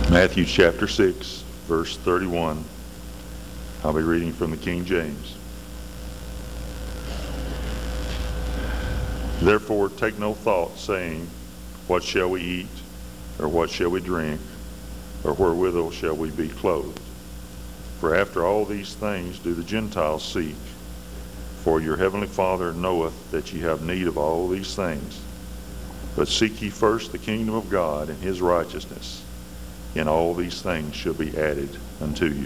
Matthew chapter 6, verse 31. I'll be reading from the King James. Therefore take no thought, saying, what shall we eat, or what shall we drink, or wherewithal shall we be clothed? For after all these things do the Gentiles seek. For your heavenly Father knoweth that ye have need of all these things. But seek ye first the kingdom of God and his righteousness, and all these things shall be added unto you.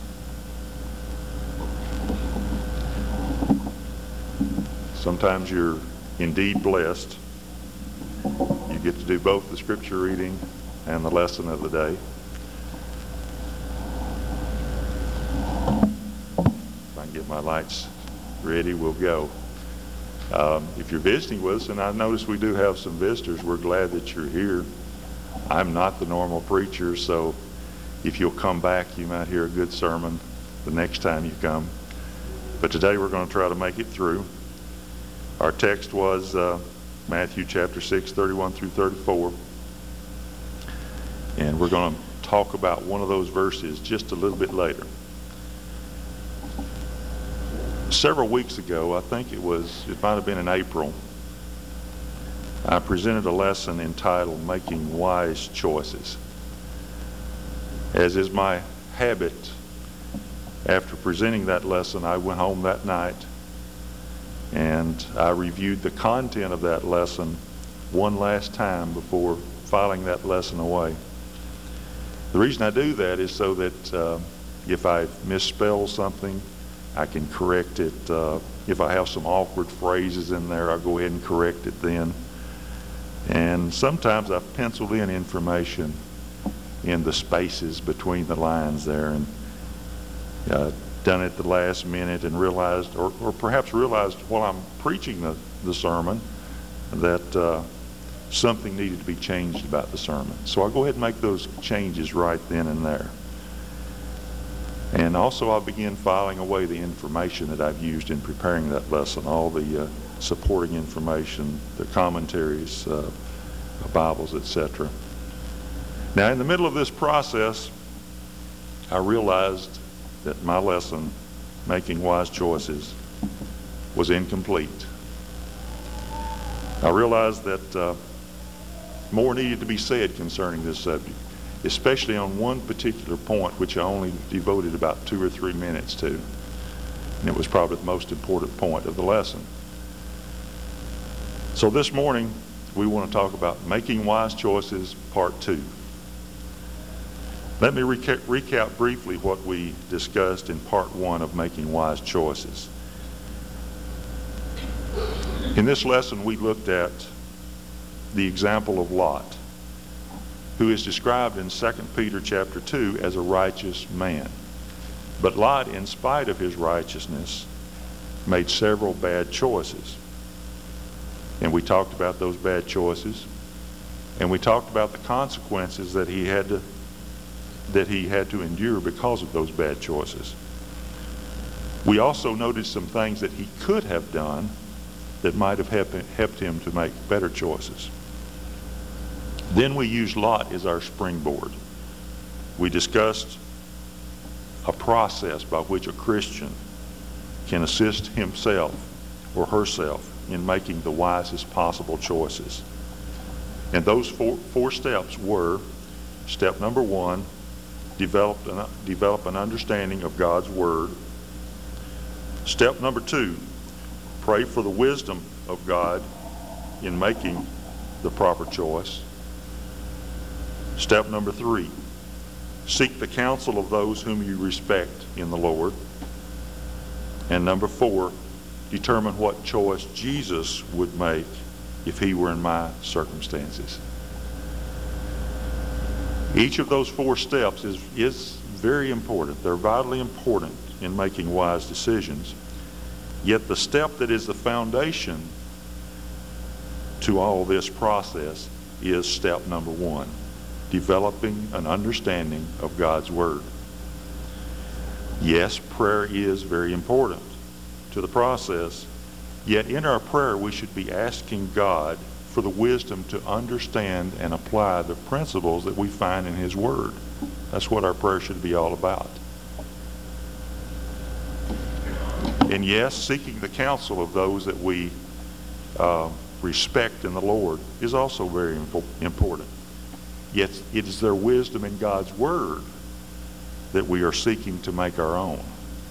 Sometimes you're indeed blessed. You get to do both the scripture reading and the lesson of the day. If I can get my lights ready, we'll go. If you're visiting with us, and I notice we do have some visitors, we're glad that you're here. I'm not the normal preacher, so if you'll come back, you might hear a good sermon the next time you come. But today we're going to try to make it through. Our text was Matthew chapter 6, 31 through 34. And we're going to talk about one of those verses just a little bit later. Several weeks ago, I think it might have been in April, I presented a lesson entitled Making Wise Choices. As is my habit, after presenting that lesson, I went home that night and I reviewed the content of that lesson one last time before filing that lesson away. The reason I do that is so that if I misspell something, I can correct it. If I have some awkward phrases in there, I'll go ahead and correct it then. And sometimes I've penciled in information in the spaces between the lines there, and done it the last minute and realized, or perhaps realized while I'm preaching the sermon, that something needed to be changed about the sermon. So I'll go ahead and make those changes right then and there. And also I'll begin filing away the information that I've used in preparing that lesson, all the supporting information, the commentaries, Bibles, etc. Now, in the middle of this process, I realized that my lesson, Making Wise Choices, was incomplete. I realized that more needed to be said concerning this subject, especially on one particular point, which I only devoted about 2 or 3 minutes to. And it was probably the most important point of the lesson. So this morning, we want to talk about Making Wise Choices, Part 2. Let me recap briefly what we discussed in Part 1 of Making Wise Choices. In this lesson, we looked at the example of Lot, who is described in 2 Peter chapter 2 as a righteous man. But Lot, in spite of his righteousness, made several bad choices. And we talked about those bad choices, and we talked about the consequences that he had to endure because of those bad choices. We also noted some things that he could have done that might have helped him to make better choices. Then we used Lot as our springboard. We discussed a process by which a Christian can assist himself or herself in making the wisest possible choices. And those four steps were: step number 1, develop an understanding of God's Word. Step number 2, pray for the wisdom of God in making the proper choice. Step number 3, seek the counsel of those whom you respect in the Lord. And number 4, determine what choice Jesus would make if he were in my circumstances. Each of those 4 steps is very important. They're vitally important in making wise decisions. Yet the step that is the foundation to all this process is step number 1, developing an understanding of God's Word. Yes, prayer is very important to the process, yet in our prayer we should be asking God for the wisdom to understand and apply the principles that we find in His Word. That's what our prayer should be all about. And yes, seeking the counsel of those that we respect in the Lord is also very important. Yet it is their wisdom in God's Word that we are seeking to make our own.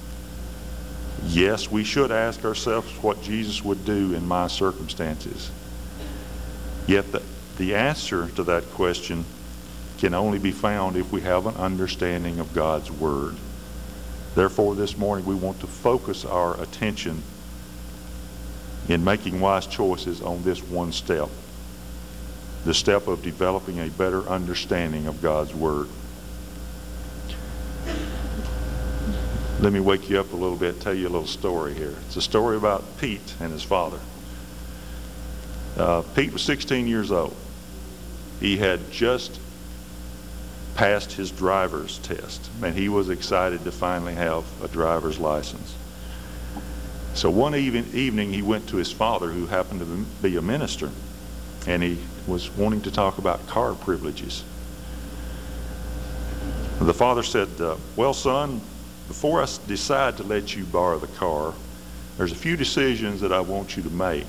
Yes, we should ask ourselves what Jesus would do in my circumstances. Yet the answer to that question can only be found if we have an understanding of God's Word. Therefore, this morning we want to focus our attention in making wise choices on this one step, the step of developing a better understanding of God's Word. Let me wake you up a little bit, tell you a little story here. It's a story about Pete and his father. Pete was 16 years old. He had just passed his driver's test, and he was excited to finally have a driver's license. So one evening he went to his father, who happened to be a minister, and he was wanting to talk about car privileges. The father said, well, son, before I decide to let you borrow the car, there's a few decisions that I want you to make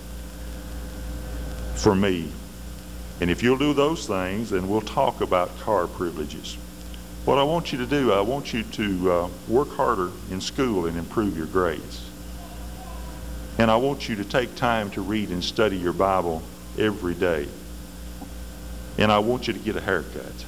for me. And if you'll do those things, then we'll talk about car privileges. What I want you to do, I want you to work harder in school and improve your grades. And I want you to take time to read and study your Bible every day. And I want you to get a haircut.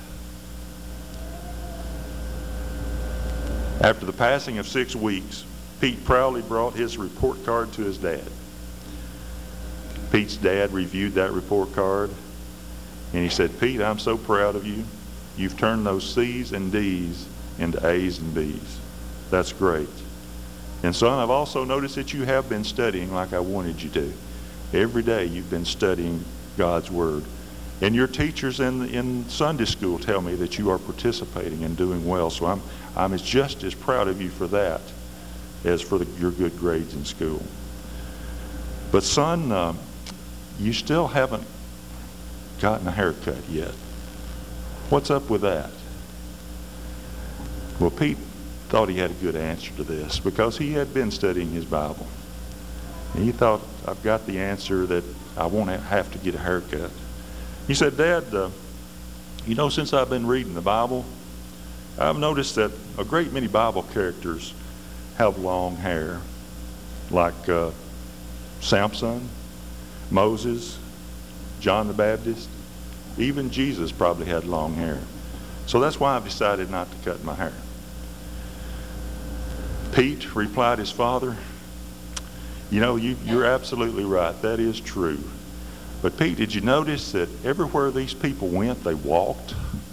After the passing of 6 weeks, Pete proudly brought his report card to his dad. Pete's dad reviewed that report card, and he said, Pete, I'm so proud of you. You've turned those C's and D's into A's and B's. That's great. And son, I've also noticed that you have been studying like I wanted you to. Every day you've been studying God's Word. And your teachers in Sunday school tell me that you are participating and doing well. So I'm just as proud of you for that as for your good grades in school. But son, you still haven't gotten a haircut yet. What's up with that? Well, Pete thought he had a good answer to this because he had been studying his Bible. And he thought, I've got the answer that I won't have to get a haircut. He said, Dad, you know, since I've been reading the Bible, I've noticed that a great many Bible characters have long hair, like Samson, Moses, John the Baptist. Even Jesus probably had long hair. So that's why I've decided not to cut my hair. Pete replied his father, you know, you're absolutely right. That is true. But Pete, did you notice that everywhere these people went, they walked?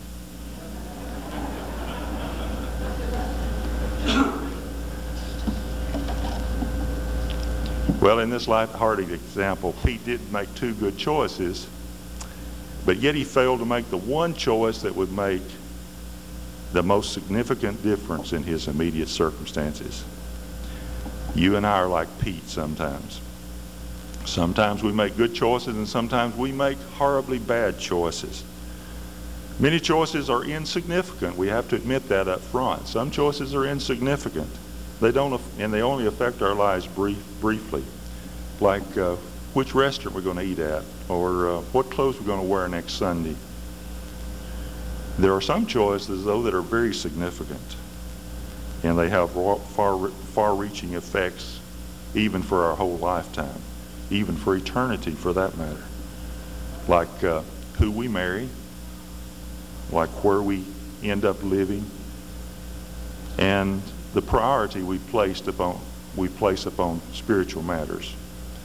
Well, in this light-hearted example, Pete didn't make two good choices, but yet he failed to make the one choice that would make the most significant difference in his immediate circumstances. You and I are like Pete sometimes. Sometimes we make good choices and sometimes we make horribly bad choices. Many choices are insignificant. We have to admit that up front. Some choices are insignificant. They only affect our lives briefly. Like which restaurant we're going to eat at, or what clothes we're going to wear next Sunday. There are some choices, though, that are very significant, and they have far-reaching effects even for our whole lifetime, even for eternity for that matter. Like who we marry, like where we end up living, and the priority we place upon spiritual matters.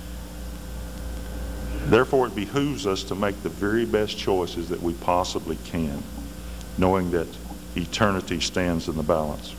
Therefore, it behooves us to make the very best choices that we possibly can, knowing that eternity stands in the balance.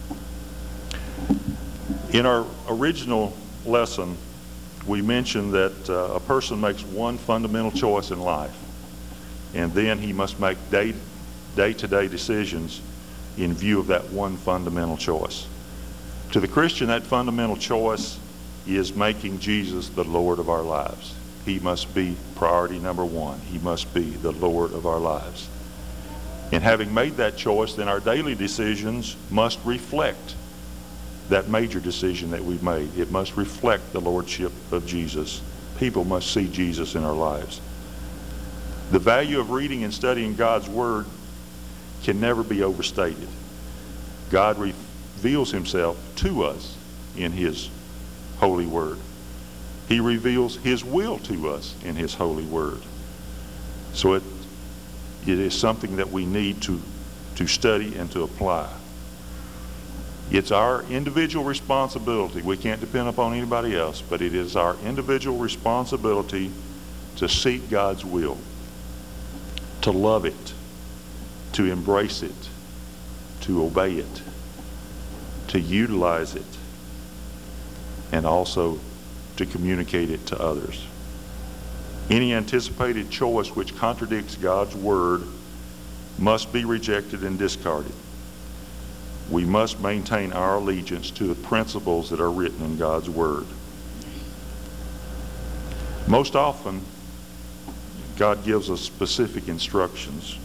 In our original lesson, we mentioned that a person makes one fundamental choice in life, and then he must make day-to-day decisions in view of that one fundamental choice. To the Christian, that fundamental choice is making Jesus the Lord of our lives. He must be priority number one. He must be the Lord of our lives. And having made that choice, then our daily decisions must reflect that major decision that we've made. It must reflect the Lordship of Jesus. People must see Jesus in our lives. The value of reading and studying God's Word can never be overstated. God reveals Himself to us in His holy Word. He reveals His will to us in His holy Word. So it is something that we need to study and to apply. It's our individual responsibility. We can't depend upon anybody else, but it is our individual responsibility to seek God's will, to love it, to embrace it, to obey it, to utilize it, and also to communicate it to others. Any anticipated choice which contradicts God's Word must be rejected and discarded. We must maintain our allegiance to the principles that are written in God's Word. Most often, God gives us specific instructions,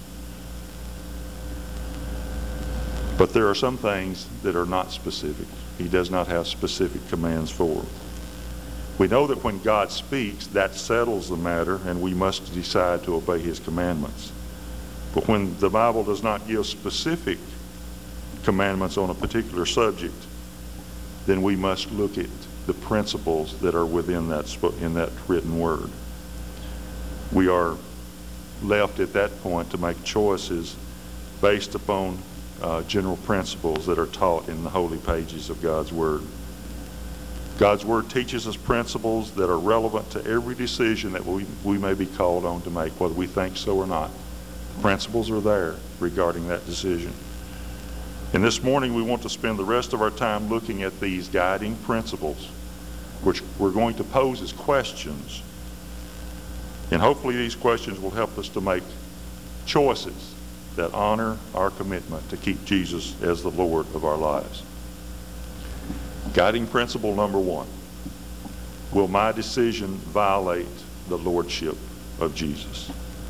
but there are some things that are not specific. He does not have specific commands for. We know that when God speaks, that settles the matter, and we must decide to obey His commandments. But when the Bible does not give specific commandments on a particular subject, then we must look at the principles that are within that written Word. We are left at that point to make choices based upon general principles that are taught in the holy pages of God's Word. God's Word teaches us principles that are relevant to every decision that we may be called on to make, whether we think so or not. The principles are there regarding that decision. And this morning we want to spend the rest of our time looking at these guiding principles, which we're going to pose as questions. And hopefully these questions will help us to make choices that honor our commitment to keep Jesus as the Lord of our lives. Guiding principle number one: will my decision violate the Lordship of Jesus?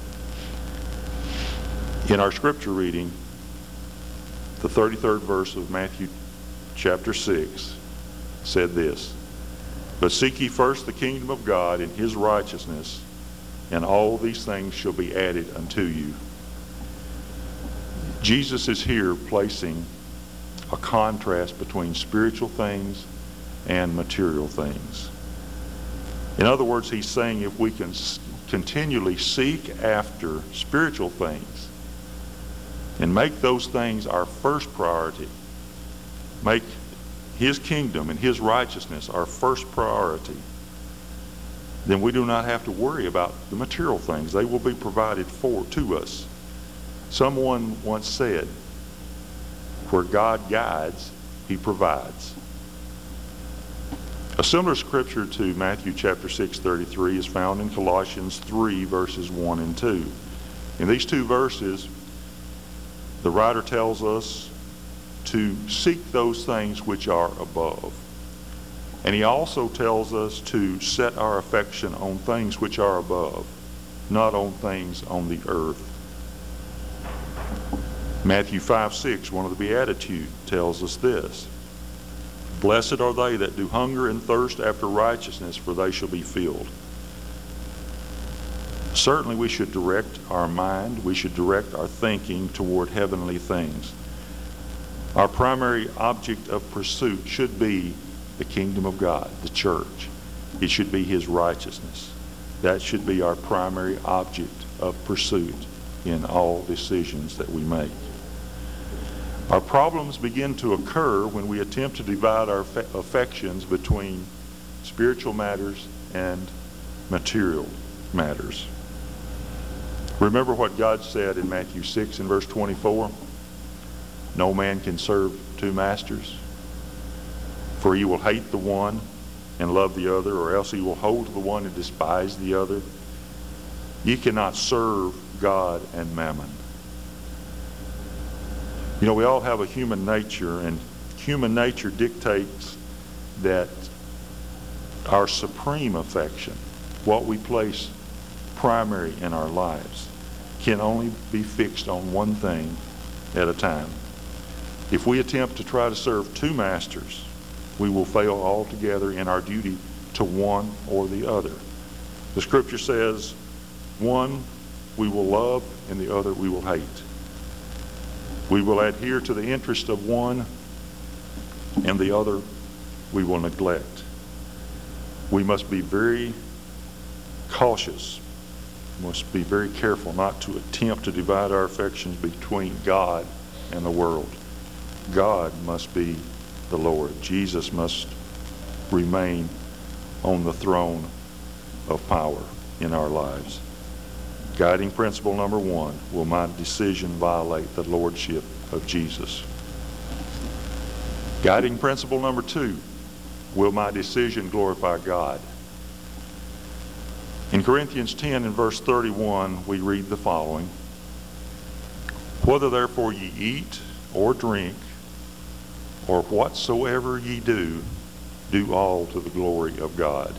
In our scripture reading, the 33rd verse of Matthew chapter 6 said this: "But seek ye first the kingdom of God and His righteousness, and all these things shall be added unto you." Jesus is here placing a contrast between spiritual things and material things. In other words, He's saying if we can continually seek after spiritual things and make those things our first priority, make His kingdom and His righteousness our first priority, then we do not have to worry about the material things. They will be provided to us. Someone once said, where God guides, He provides. A similar scripture to Matthew chapter 6:33 is found in Colossians 3 verses 1 and 2. In these two verses, the writer tells us to seek those things which are above. And he also tells us to set our affection on things which are above, not on things on the earth. Matthew 5:6, one of the Beatitudes, tells us this: "Blessed are they that do hunger and thirst after righteousness, for they shall be filled." Certainly we should direct our mind, we should direct our thinking toward heavenly things. Our primary object of pursuit should be the kingdom of God, the church. It should be His righteousness. That should be our primary object of pursuit in all decisions that we make. Our problems begin to occur when we attempt to divide our affections between spiritual matters and material matters. Remember what God said in Matthew 6 and verse 24? "No man can serve two masters, for he will hate the one and love the other, or else he will hold to the one and despise the other. Ye cannot serve God and mammon." You know, we all have a human nature, and human nature dictates that our supreme affection what we place primary in our lives, can only be fixed on one thing at a time. If we attempt to try to serve two masters, we will fail altogether in our duty to one or the other. The scripture says, one we will love and the other we will hate. We will adhere to the interest of one and the other we will neglect. We must be very cautious, must be very careful not to attempt to divide our affections between God and the world. God must be the Lord. Jesus must remain on the throne of power in our lives. Guiding principle number one, will my decision violate the lordship of Jesus? Guiding principle number two, will my decision glorify God? In Corinthians 10 and verse 31, we read the following: Whether therefore ye eat or drink, or whatsoever ye do, do all to the glory of God.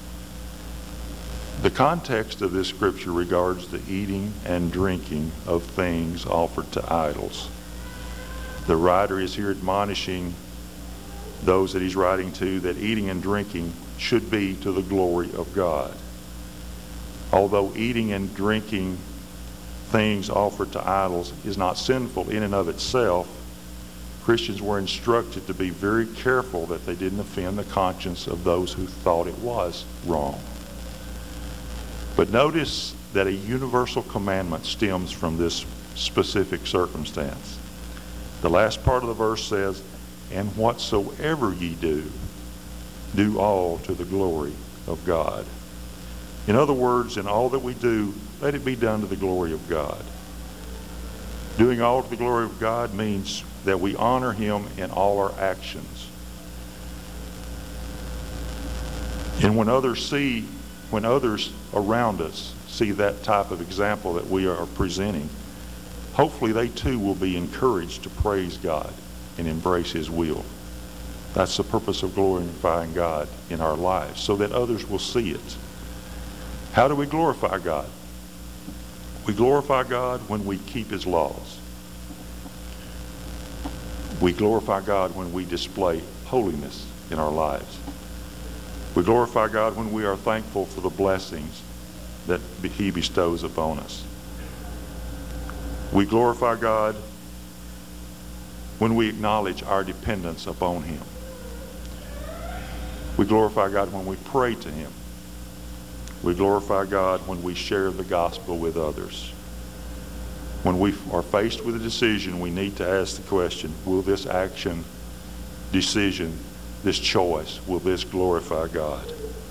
The context of this scripture regards the eating and drinking of things offered to idols. The writer is here admonishing those that he's writing to that eating and drinking should be to the glory of God. Although eating and drinking things offered to idols is not sinful in and of itself, Christians were instructed to be very careful that they didn't offend the conscience of those who thought it was wrong. But notice that a universal commandment stems from this specific circumstance. The last part of the verse says, and whatsoever ye do, do all to the glory of God. In other words, in all that we do, let it be done to the glory of God. Doing all to the glory of God means that we honor Him in all our actions. And when others around us see that type of example that we are presenting, hopefully they too will be encouraged to praise God and embrace His will. That's the purpose of glorifying God in our lives, so that others will see it. How do we glorify God? We glorify God when we keep His laws. We glorify God when we display holiness in our lives. We glorify God when we are thankful for the blessings that He bestows upon us. We glorify God when we acknowledge our dependence upon Him. We glorify God when we pray to Him. We glorify God when we share the gospel with others. When we are faced with a decision, we need to ask the question, will this action, decision, this choice, will this glorify God?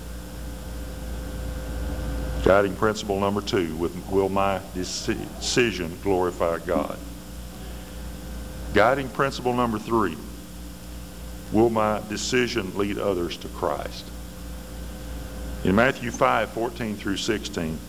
Guiding principle number two, will my decision glorify God? Guiding principle number three, will my decision lead others to Christ? In Matthew 5:14 through 16,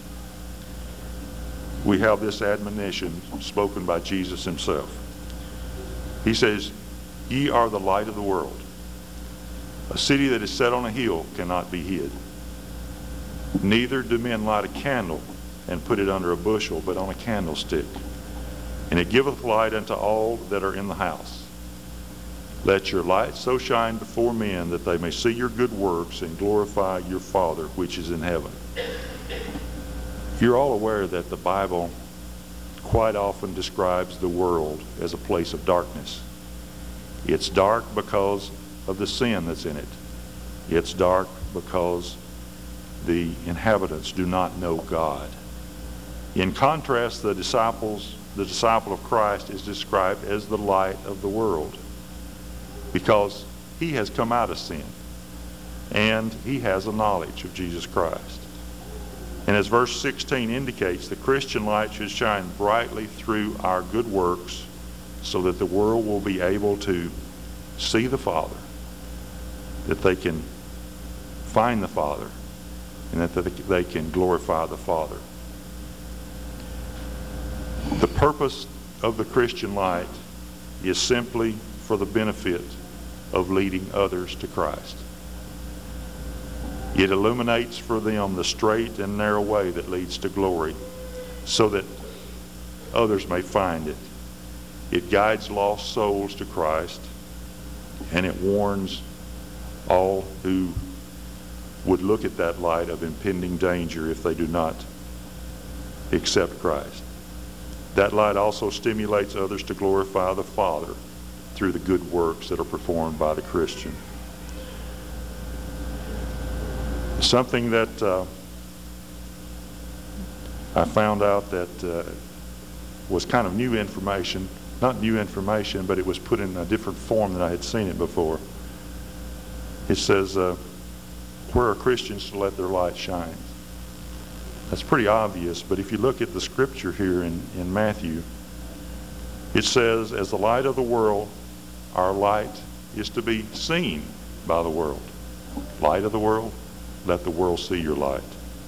we have this admonition spoken by Jesus Himself. He says, ye are the light of the world. A city that is set on a hill cannot be hid. Neither do men light a candle and put it under a bushel, but on a candlestick. And it giveth light unto all that are in the house. Let your light so shine before men that they may see your good works and glorify your Father which is in heaven. You're all aware that the Bible quite often describes the world as a place of darkness. It's dark because of the sin that's in it. It's dark because the inhabitants do not know God. In contrast, the disciple of Christ is described as the light of the world, because he has come out of sin and he has a knowledge of Jesus Christ. And as verse 16 indicates, the Christian light should shine brightly through our good works so that the world will be able to see the Father, that they can find the Father, and that they can glorify the Father. The purpose of the Christian light is simply for the benefit of leading others to Christ. It illuminates for them the straight and narrow way that leads to glory, so that others may find it. It guides lost souls to Christ, and it warns all who would look at that light of impending danger if they do not accept Christ. That light also stimulates others to glorify the Father through the good works that are performed by the Christian. Something that I found out that was kind of new information, not new information, but it was put in a different form than I had seen it before. It says, where are Christians to let their light shine? That's pretty obvious, but if you look at the scripture here in Matthew, it says, as the light of the world, our light is to be seen by the world. Light of the world, let the world see your light.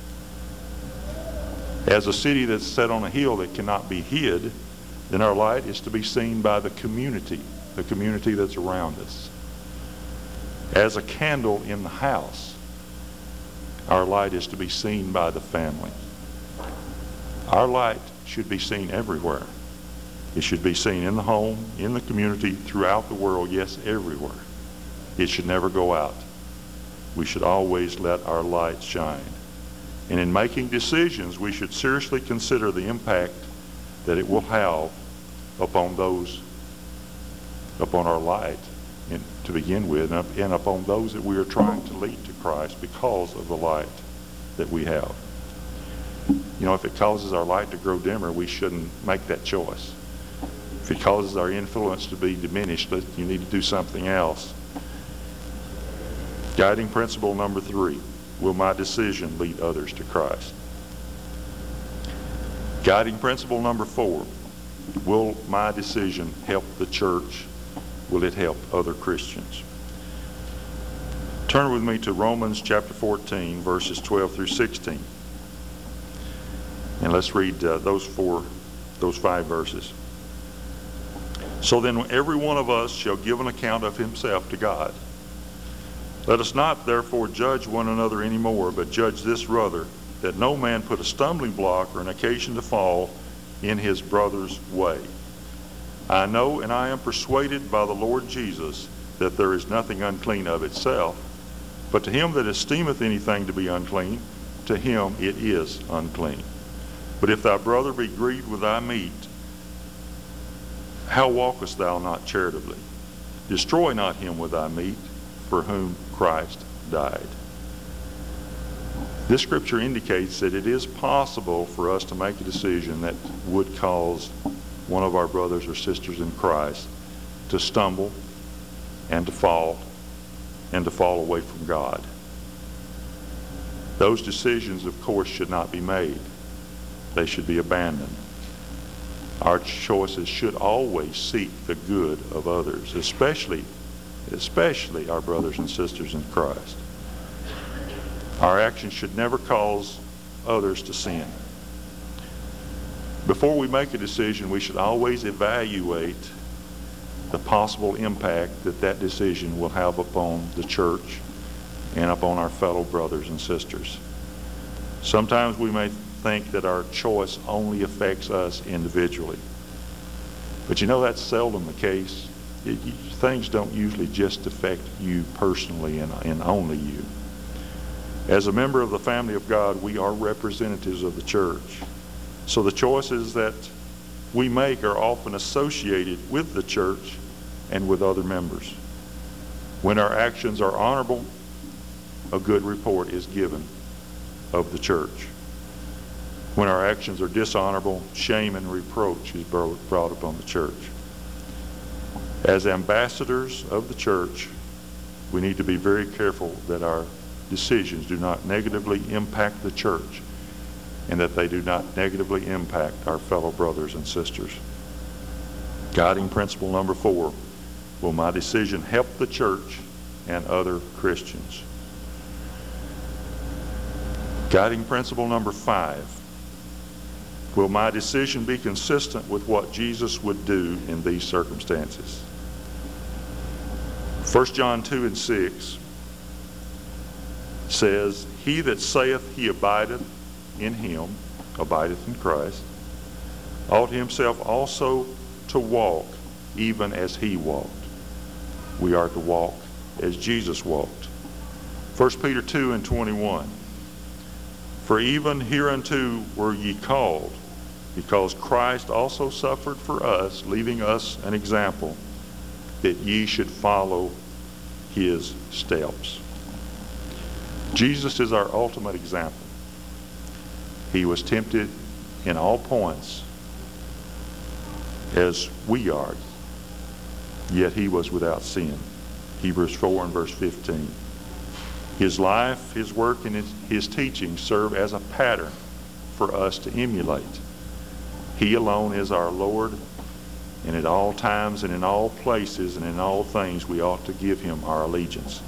As a city that's set on a hill that cannot be hid, then our light is to be seen by the community that's around us. As a candle in the house, our light is to be seen by the family. Our light should be seen everywhere. It should be seen in the home, in the community, throughout the world, yes, everywhere. It should never go out. We should always let our light shine. And in making decisions, we should seriously consider the impact that it will have upon those, upon our light to begin with, and upon those that we are trying to lead to Christ because of the light that we have. You know, if it causes our light to grow dimmer, we shouldn't make that choice. If it causes our influence to be diminished, you need to do something else. Guiding principle number 3, will my decision lead others to Christ? Guiding principle number 4, will my decision help the church? Will it help other Christians? Turn with me to Romans chapter 14, verses 12 through 16. And let's read those 5 verses. So then every one of us shall give an account of himself to God. Let us not therefore judge one another any more, but judge this rather, that no man put a stumbling block or an occasion to fall in his brother's way. I know and I am persuaded by the Lord Jesus that there is nothing unclean of itself, but to him that esteemeth anything to be unclean, to him it is unclean. But if thy brother be grieved with thy meat, how walkest thou not charitably? Destroy not him with thy meat, for whom Christ died. This scripture indicates that it is possible for us to make a decision that would cause one of our brothers or sisters in Christ to stumble and to fall away from God. Those decisions, of course, should not be made. They should be abandoned. Our choices should always seek the good of others, especially our brothers and sisters in Christ. Our actions should never cause others to sin. Before we make a decision, we should always evaluate the possible impact that decision will have upon the church and upon our fellow brothers and sisters. Sometimes we may think that our choice only affects us individually. But you know, that's seldom the case. Things don't usually just affect you personally and only you. As a member of the family of God, we are representatives of the church. So the choices that we make are often associated with the church and with other members. When our actions are honorable, a good report is given of the church. When our actions are dishonorable, shame and reproach is brought upon the church. As ambassadors of the church, we need to be very careful that our decisions do not negatively impact the church and that they do not negatively impact our fellow brothers and sisters. Guiding principle number 4, will my decision help the church and other Christians? Guiding principle number 5, will my decision be consistent with what Jesus would do in these circumstances? 1 John 2 and 6 says, "He that saith he abideth in him, abideth in Christ, ought himself also to walk even as he walked." We are to walk as Jesus walked. 1 Peter 2:21. "For even hereunto were ye called, because Christ also suffered for us, leaving us an example, that ye should follow his steps." Jesus is our ultimate example. He was tempted in all points as we are, yet he was without sin. Hebrews 4 and verse 15. His life, his work, and his teaching serve as a pattern for us to emulate. He alone is our Lord, and at all times and in all places and in all things we ought to give him our allegiance.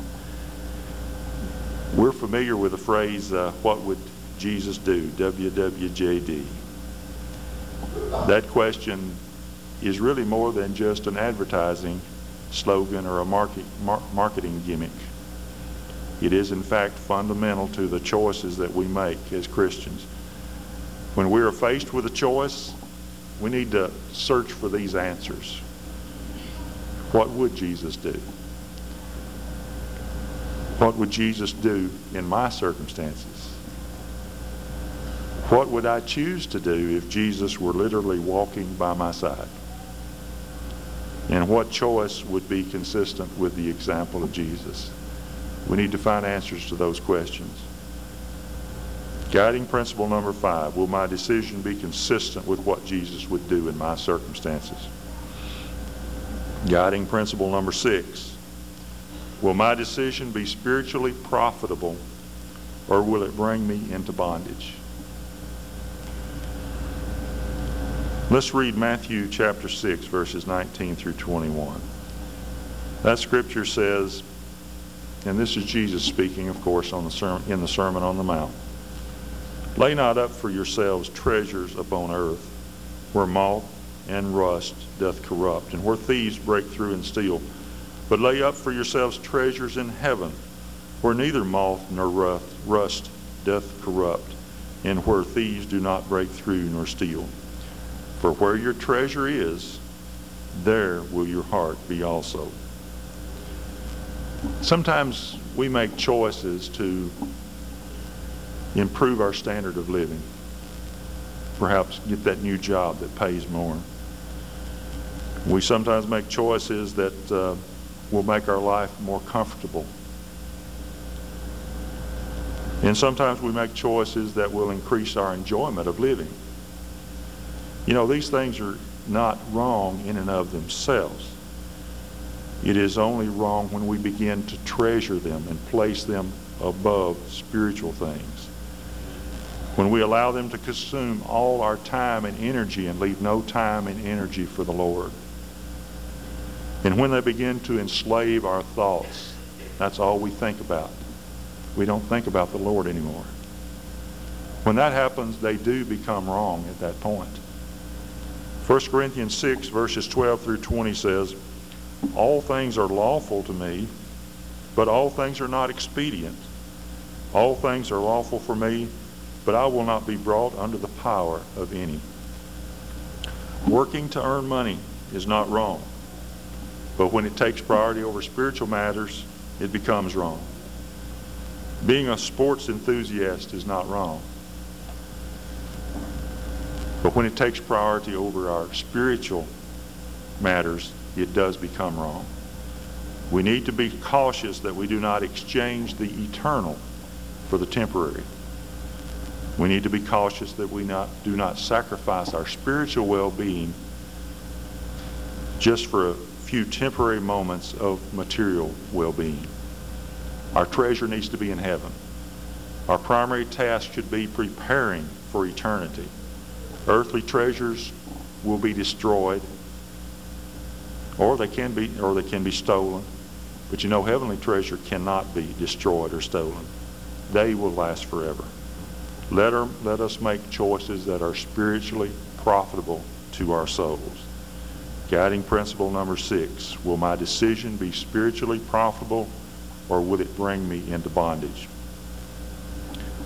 We're familiar with the phrase, what would Jesus do? WWJD. That question is really more than just an advertising slogan or a marketing gimmick. It is in fact fundamental to the choices that we make as Christians. When we are faced with a choice, we need to search for these answers. What would Jesus do? What would Jesus do in my circumstances? What would I choose to do if Jesus were literally walking by my side? And what choice would be consistent with the example of Jesus? We need to find answers to those questions. Guiding principle number 5, will my decision be consistent with what Jesus would do in my circumstances? Guiding principle number 6, will my decision be spiritually profitable, or will it bring me into bondage? Let's read Matthew chapter 6, verses 19 through 21. That scripture says, and this is Jesus speaking, of course, in the Sermon on the Mount, "Lay not up for yourselves treasures upon earth, where moth and rust doth corrupt, and where thieves break through and steal. But lay up for yourselves treasures in heaven, where neither moth nor rust doth corrupt, and where thieves do not break through nor steal. For where your treasure is, there will your heart be also." Sometimes we make choices to improve our standard of living. Perhaps get that new job that pays more. We sometimes make choices that will make our life more comfortable. And sometimes we make choices that will increase our enjoyment of living. You know, these things are not wrong in and of themselves. It is only wrong when we begin to treasure them and place them above spiritual things. When we allow them to consume all our time and energy and leave no time and energy for the Lord. And when they begin to enslave our thoughts, that's all we think about. We don't think about the Lord anymore. When that happens, they do become wrong at that point. 1 Corinthians 6, verses 12 through 20 says, "All things are lawful to me, but all things are not expedient. All things are lawful for me, but I will not be brought under the power of any." Working to earn money is not wrong, but when it takes priority over spiritual matters, it becomes wrong. Being a sports enthusiast is not wrong, but when it takes priority over our spiritual matters, it does become wrong. We need to be cautious that we do not exchange the eternal for the temporary. We need to be cautious that we do not sacrifice our spiritual well-being just for a few temporary moments of material well-being. Our treasure needs to be in heaven. Our primary task should be preparing for eternity. Earthly treasures will be destroyed, or they can be stolen. But you know, heavenly treasure cannot be destroyed or stolen. They will last forever. Let us make choices that are spiritually profitable to our souls. Guiding principle number 6, will my decision be spiritually profitable, or will it bring me into bondage?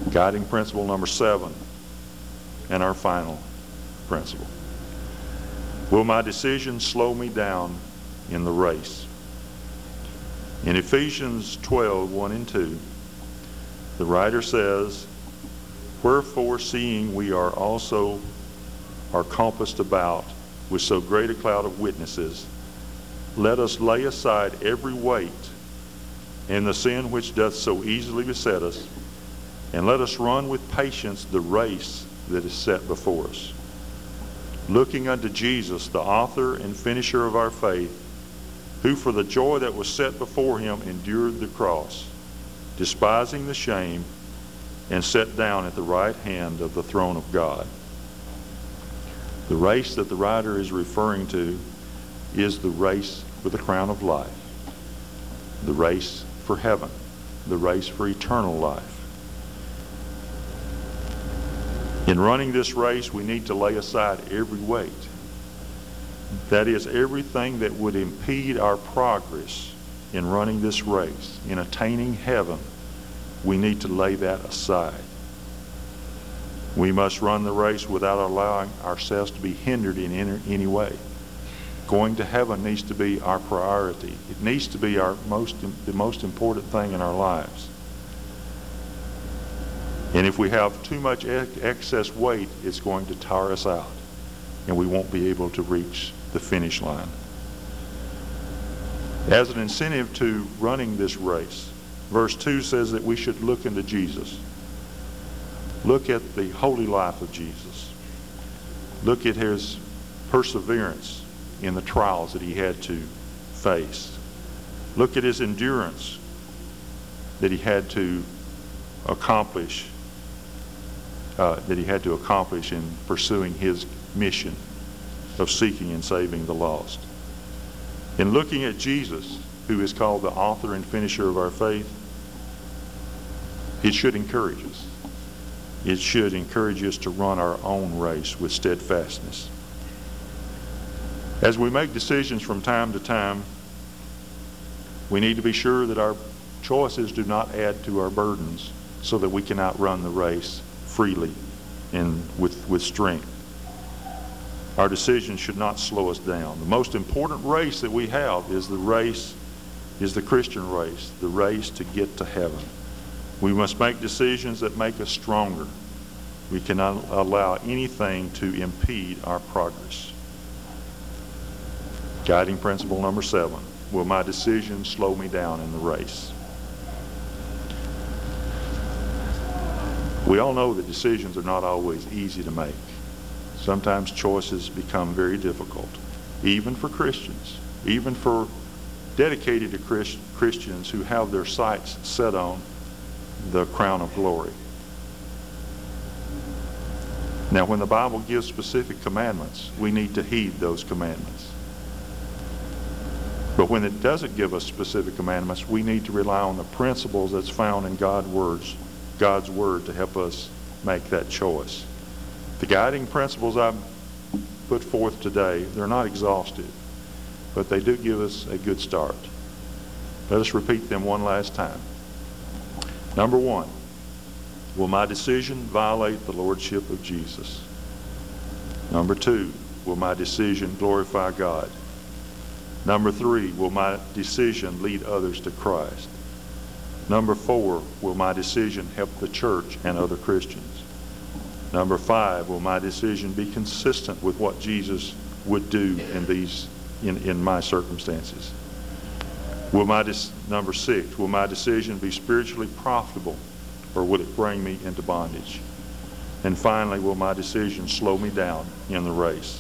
Guiding principle number 7, and our final principle. Will my decision slow me down in the race? In Ephesians 12, 1 and 2, the writer says, "Wherefore, seeing we are compassed about with so great a cloud of witnesses, let us lay aside every weight and the sin which doth so easily beset us, and let us run with patience the race that is set before us, looking unto Jesus, the author and finisher of our faith, who for the joy that was set before him endured the cross, despising the shame, and sat down at the right hand of the throne of God." The race that the writer is referring to is the race for the crown of life, the race for heaven, the race for eternal life. In running this race, we need to lay aside every weight. That is, everything that would impede our progress in running this race, in attaining heaven. We need to lay that aside. We must run the race without allowing ourselves to be hindered in any way. Going to heaven needs to be our priority. It needs to be the most important thing in our lives. And if we have too much excess weight, it's going to tire us out, and we won't be able to reach the finish line. As an incentive to running this race, verse 2 says that we should look into Jesus. Look at the holy life of Jesus. Look at his perseverance in the trials that he had to face. Look at his endurance that he had to accomplish in pursuing his mission of seeking and saving the lost. In looking at Jesus, who is called the author and finisher of our faith, it should encourage us. It should encourage us to run our own race with steadfastness. As we make decisions from time to time, we need to be sure that our choices do not add to our burdens so that we can outrun the race freely and with strength. Our decisions should not slow us down. The most important race that we have is the Christian race, the race to get to heaven. We must make decisions that make us stronger. We cannot allow anything to impede our progress. Guiding principle number 7, will my decisions slow me down in the race? We all know that decisions are not always easy to make. Sometimes choices become very difficult, even for Christians, even for dedicated to Christians who have their sights set on the crown of glory. Now, when the Bible gives specific commandments, we need to heed those commandments. But when it doesn't give us specific commandments, we need to rely on the principles that's found in God's Word to help us make that choice. The guiding principles I've put forth today, they're not exhaustive, but they do give us a good start. Let us repeat them one last time. Number 1, will my decision violate the lordship of Jesus? Number 2, will my decision glorify God? Number 3, will my decision lead others to Christ? Number 4, will my decision help the church and other Christians? Number 5, will my decision be consistent with what Jesus would do in my circumstances? Number 6, will my decision be spiritually profitable, or will it bring me into bondage? And finally, will my decision slow me down in the race?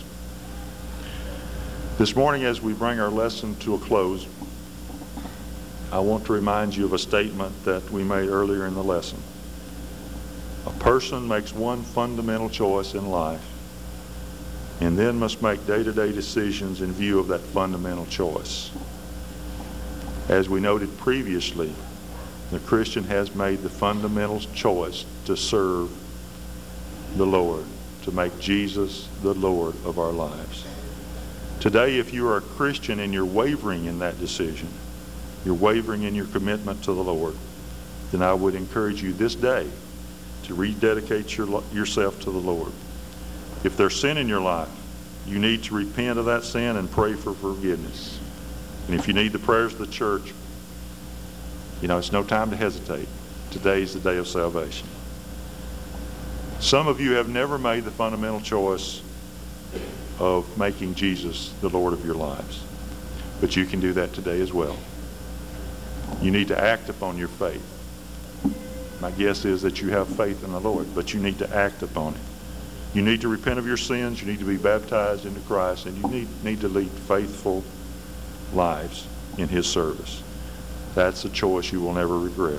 This morning, as we bring our lesson to a close, I want to remind you of a statement that we made earlier in the lesson. A person makes one fundamental choice in life and then must make day-to-day decisions in view of that fundamental choice. As we noted previously, the Christian has made the fundamental choice to serve the Lord, to make Jesus the Lord of our lives. Today, if you are a Christian and you're wavering in that decision, you're wavering in your commitment to the Lord, then I would encourage you this day to rededicate yourself to the Lord. If there's sin in your life, you need to repent of that sin and pray for forgiveness. And if you need the prayers of the church, it's no time to hesitate. Today is the day of salvation. Some of you have never made the fundamental choice of making Jesus the Lord of your lives. But you can do that today as well. You need to act upon your faith. My guess is that you have faith in the Lord, but you need to act upon it. You need to repent of your sins. You need to be baptized into Christ, and you need to lead faithful lives in His service. That's a choice you will never regret.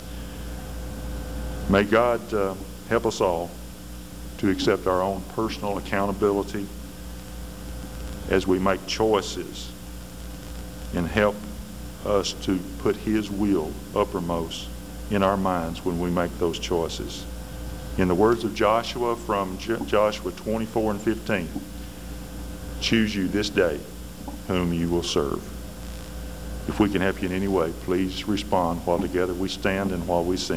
May God help us all to accept our own personal accountability as we make choices, and help us to put His will uppermost in our minds when we make those choices. In the words of Joshua from Joshua 24:15, choose you this day whom you will serve. If we can help you in any way, please respond while together we stand and while we sing.